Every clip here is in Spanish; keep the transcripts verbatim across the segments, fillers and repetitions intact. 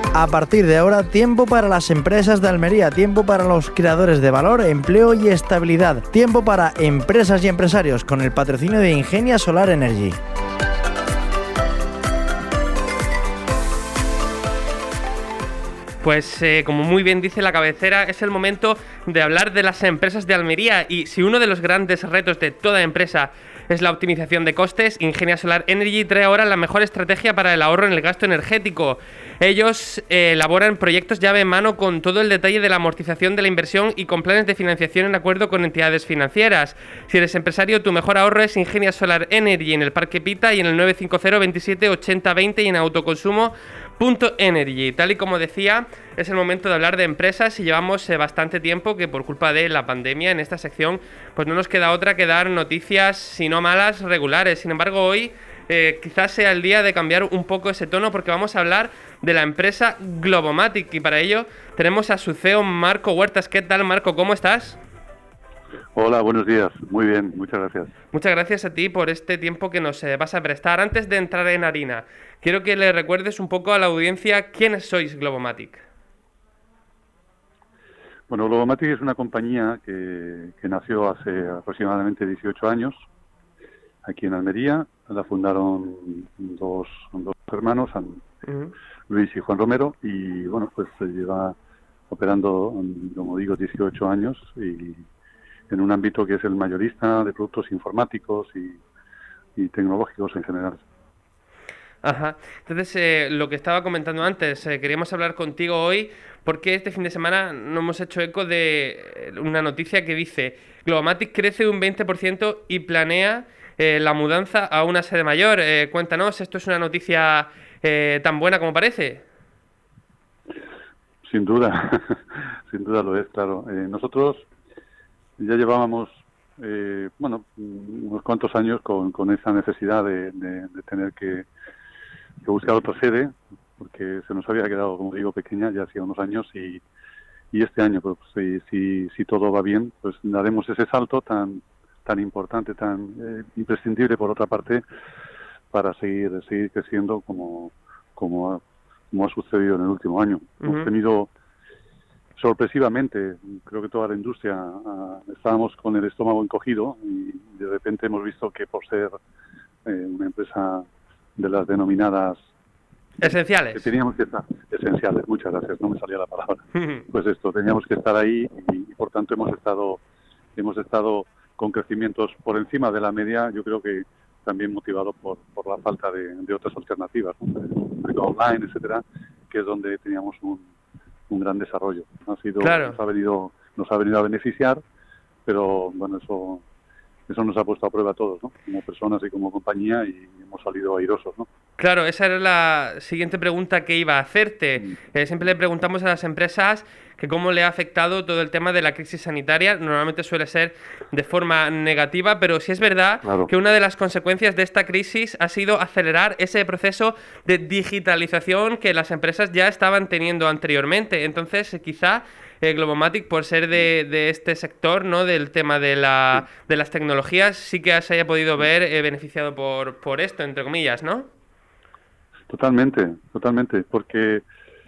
A partir de ahora, tiempo para las empresas de Almería, tiempo para los creadores de valor, empleo y estabilidad, tiempo para empresas y empresarios con el patrocinio de Ingenia Solar Energy. Pues eh, como muy bien dice la cabecera, es el momento de hablar de las empresas de Almería, y si uno de los grandes retos de toda empresa es la optimización de costes, Ingenia Solar Energy trae ahora la mejor estrategia para el ahorro en el gasto energético. Ellos eh, elaboran proyectos llave en mano con todo el detalle de la amortización de la inversión y con planes de financiación en acuerdo con entidades financieras. Si eres empresario, tu mejor ahorro es Ingenia Solar Energy en el Parque Pita y en el nueve cinco cero, veintisiete, ochenta, veinte y en autoconsumo punto energy. Tal y como decía, es el momento de hablar de empresas y llevamos eh, bastante tiempo que por culpa de la pandemia en esta sección pues no nos queda otra que dar noticias, si no malas, regulares. Sin embargo, hoy eh, quizás sea el día de cambiar un poco ese tono, porque vamos a hablar de la empresa Globomatic y para ello tenemos a su C E O, Marco Huertas. ¿Qué tal, Marco? ¿Cómo estás? Hola, buenos días. Muy bien, muchas gracias. Muchas gracias a ti por este tiempo que nos eh, vas a prestar. Antes de entrar en harina, quiero que le recuerdes un poco a la audiencia quiénes sois Globomatic. Bueno, Globomatic es una compañía que, que nació hace aproximadamente dieciocho años aquí en Almería. La fundaron dos, dos hermanos, uh-huh. Luis y Juan Romero, y bueno, pues se lleva operando, como digo, dieciocho años y en un ámbito que es el mayorista de productos informáticos y, y tecnológicos en general. Ajá. Entonces, eh, lo que estaba comentando antes, eh, queríamos hablar contigo hoy porque este fin de semana nos hemos hecho eco de una noticia que dice: Globomatic crece un veinte por ciento y planea eh, la mudanza a una sede mayor. Eh, cuéntanos, ¿esto es una noticia eh, tan buena como parece? Sin duda, sin duda lo es, claro. Eh, nosotros ya llevábamos, eh, bueno, unos cuantos años con, con esa necesidad de, de, de tener que, que buscar otra sede, porque se nos había quedado, como digo, pequeña ya hacía unos años y, y este año, pues si, si, si todo va bien, pues daremos ese salto tan tan importante, tan eh, imprescindible por otra parte, para seguir seguir creciendo como como ha, como ha sucedido en el último año. Uh-huh. Hemos tenido sorpresivamente, creo que toda la industria, uh, estábamos con el estómago encogido y de repente hemos visto que por ser eh, una empresa de las denominadas esenciales, que teníamos que estar esenciales, muchas gracias, no me salía la palabra, pues esto, teníamos que estar ahí y, y por tanto hemos estado hemos estado con crecimientos por encima de la media, yo creo que también motivado por, por la falta de, de otras alternativas, ¿no? Online, etcétera, que es donde teníamos un un gran desarrollo. Ha sido, claro. nos ha venido, nos ha venido a beneficiar, pero bueno, eso, eso nos ha puesto a prueba a todos, ¿no? Como personas y como compañía, y hemos salido airosos, ¿no? Claro, esa era la siguiente pregunta que iba a hacerte. Mm. Eh, siempre le preguntamos a las empresas que cómo le ha afectado todo el tema de la crisis sanitaria. Normalmente suele ser de forma negativa, pero sí es verdad, claro, que una de las consecuencias de esta crisis ha sido acelerar ese proceso de digitalización que las empresas ya estaban teniendo anteriormente. Entonces, eh, quizá eh, Globomatic, por ser de, de este sector, ¿no?, del tema de, la, de las tecnologías, sí que se haya podido ver eh, beneficiado por, por esto, entre comillas, ¿no? Totalmente, totalmente, porque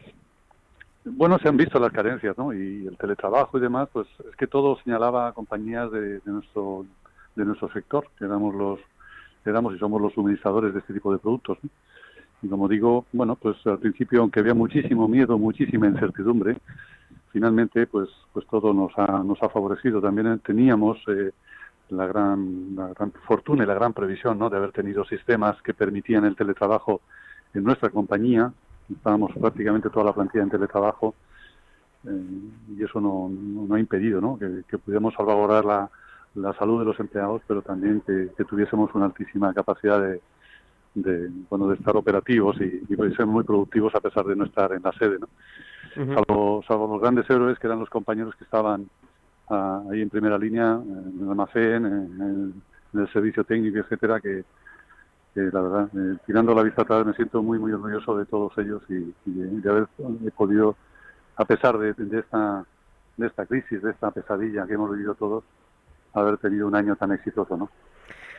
bueno, se han visto las carencias, ¿no? Y el teletrabajo y demás, pues es que todo señalaba a compañías de, de nuestro de nuestro sector, que éramos los éramos y somos los suministradores de este tipo de productos, ¿no? Y como digo, bueno, pues al principio, aunque había muchísimo miedo, muchísima incertidumbre, finalmente, pues pues todo nos ha nos ha favorecido. También teníamos eh, la gran la gran fortuna y la gran previsión, ¿no?, de haber tenido sistemas que permitían el teletrabajo en nuestra compañía. Estábamos prácticamente toda la plantilla en teletrabajo eh, y eso no, no, no ha impedido, ¿no?, que, que pudiéramos salvaguardar la, la salud de los empleados, pero también que, que tuviésemos una altísima capacidad de, de bueno de estar operativos y, y de ser muy productivos a pesar de no estar en la sede, ¿no? Uh-huh. salvo, salvo los grandes héroes que eran los compañeros que estaban uh, ahí en primera línea, en el almacén, en, en, en el servicio técnico, etcétera, que que la verdad, eh, tirando la vista atrás, me siento muy muy orgulloso de todos ellos y, y de, de haber he podido, a pesar de, de esta de esta crisis, de esta pesadilla que hemos vivido todos, haber tenido un año tan exitoso, ¿no?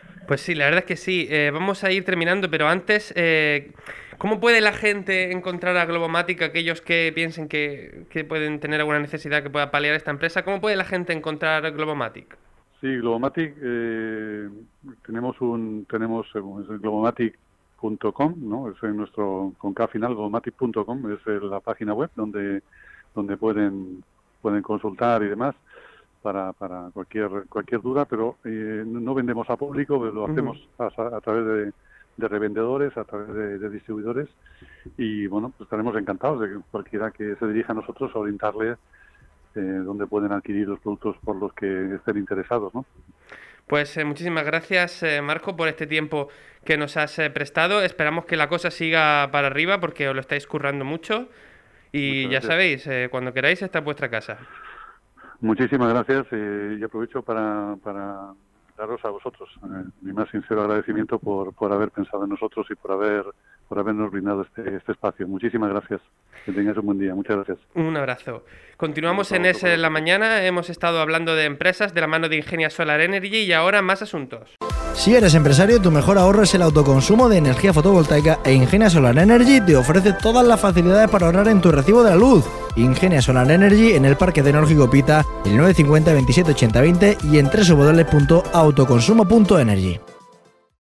Pues sí, la verdad es que sí. Eh, vamos a ir terminando, pero antes, eh, ¿cómo puede la gente encontrar a Globomatic, aquellos que piensen que, que pueden tener alguna necesidad que pueda paliar esta empresa? ¿Cómo puede la gente encontrar a Globomatic? Sí, Globomatic, eh, tenemos un, tenemos eh, es globomatic punto com, ¿no? Es en nuestro, con K final, globomatic punto com, es la página web donde, donde pueden, pueden consultar y demás para, para cualquier, cualquier duda, pero eh, no vendemos a público, lo hacemos a, a través de, de revendedores, a través de, de distribuidores, y bueno, pues estaremos encantados de que cualquiera que se dirija a nosotros a orientarle Eh, donde pueden adquirir los productos por los que estén interesados, ¿no? Pues eh, muchísimas gracias, eh, Marco, por este tiempo que nos has eh, prestado. Esperamos que la cosa siga para arriba porque os lo estáis currando mucho. Y ya sabéis, eh, cuando queráis, esta es vuestra casa. Muchísimas gracias eh, y aprovecho para, para daros a vosotros eh, mi más sincero agradecimiento por, por haber pensado en nosotros y por haber por habernos brindado este, este espacio. Muchísimas gracias. Que tengáis un buen día. Muchas gracias. Un abrazo. Continuamos en Es la Mañana. Hemos estado hablando de empresas de la mano de Ingenia Solar Energy y ahora más asuntos. Si eres empresario, tu mejor ahorro es el autoconsumo de energía fotovoltaica e Ingenia Solar Energy te ofrece todas las facilidades para ahorrar en tu recibo de la luz. Ingenia Solar Energy en el Parque Tecnológico Pita, el nueve cinco cero, veintisiete ochenta veinte y en doble u doble u doble u punto autoconsumo punto energy.